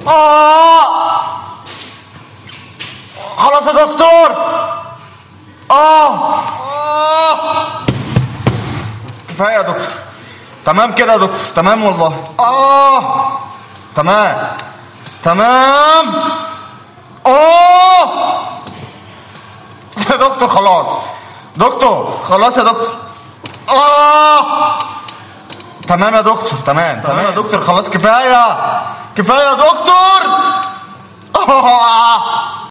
خلاص يا دكتور. كفايه يا دكتور. تمام كده يا دكتور. تمام والله. تمام. يا دكتور خلاص. دكتور خلاص يا دكتور. تمام يا دكتور. تمام يا دكتور خلاص. كفايه يا دكتور.